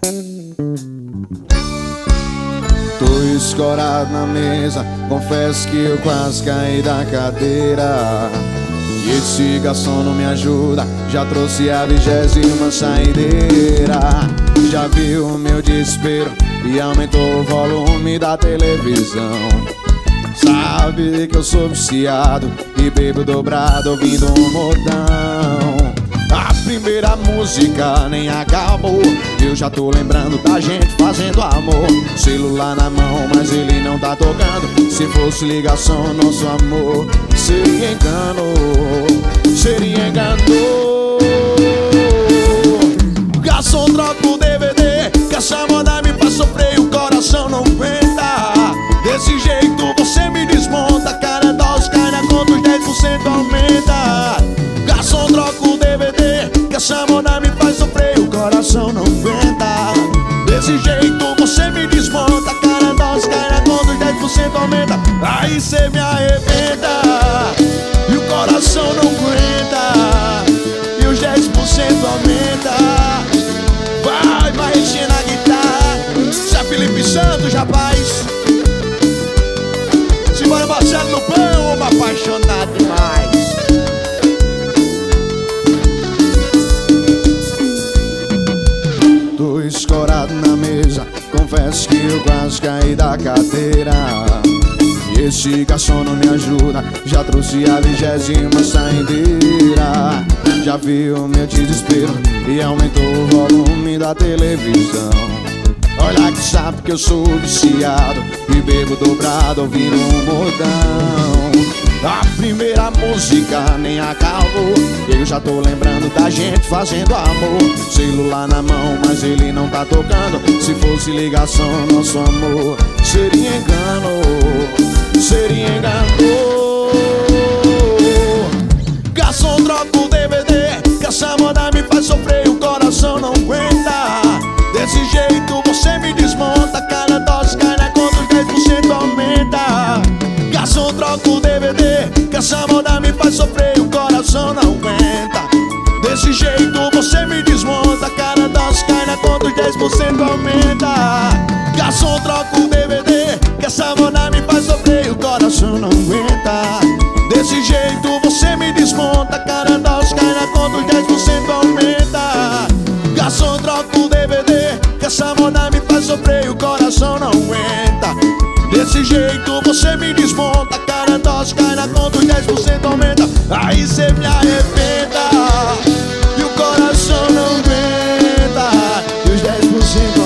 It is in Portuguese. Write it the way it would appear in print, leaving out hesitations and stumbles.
Tô escorado na mesa, confesso que eu quase caí da cadeira. E esse garçom não me ajuda, já trouxe a 20ª saideira. Já viu o meu desespero e aumentou o volume da televisão. Sabe que eu sou viciado e bebo dobrado ouvindo um modão. A primeira música nem acabou, eu já tô lembrando da gente fazendo amor. Celular na mão, mas ele não tá tocando. Se fosse ligação, nosso amor seria engano, seria engano. Garçom, troca o DVD, que essa moda me faz sofrer e o coração não aguenta. Desse jeito você me desmonta, cada dose cai na conta, os 10% aumenta. Garçom, troca o DVD, que essa moda me faz sofrer e o coração não aguenta. Desse jeito você me desmonta, cada dose cai na conta, os 10% aumenta. Aí cê me arrebenta e o coração não aguenta, e os 10% aumenta. Vai, Marretinha na guitarra, isso é Felipe Santos, rapaz. Simbora, Marcelo no pão, homem apaixonado demais. Tô escorado na mesa, confesso que eu quase caí da cadeira. E esse garçom não me ajuda, já trouxe a 20ª saideira. Já viu o meu desespero e aumentou o volume da televisão. Olha que sabe que eu sou viciado e bebo dobrado ouvindo um modão. A primeira música nem acabou, eu já tô lembrando da gente fazendo amor. Celular na mão, mas ele não tá tocando. Se fosse ligação, nosso amor seria engano, seria engano. Garçom, troca o DVD, que essa moda me faz sofrer e o coração não aguenta. Desse jeito você me desmonta, cada dose cai na conta, os 10% aumenta. Garçom, troca o DVD, que essa moda me faz sofrer e o coração não aguenta. Desse jeito você me desmonta, cada dose cai na conta, os 10% aumenta. Garçom, troca o DVD, que essa moda me faz sofrer e o coração não aguenta. Desse jeito você me desmonta, cada dose cai na conta, os 10% aumenta. Garçom, troca o DVD, que essa moda me faz sofrer e o coração não aguenta. Desse jeito você me desmonta, cada dose cai na conta, os 10% aumenta. Aí cê me arrebenta e o coração não aguenta, e os 10%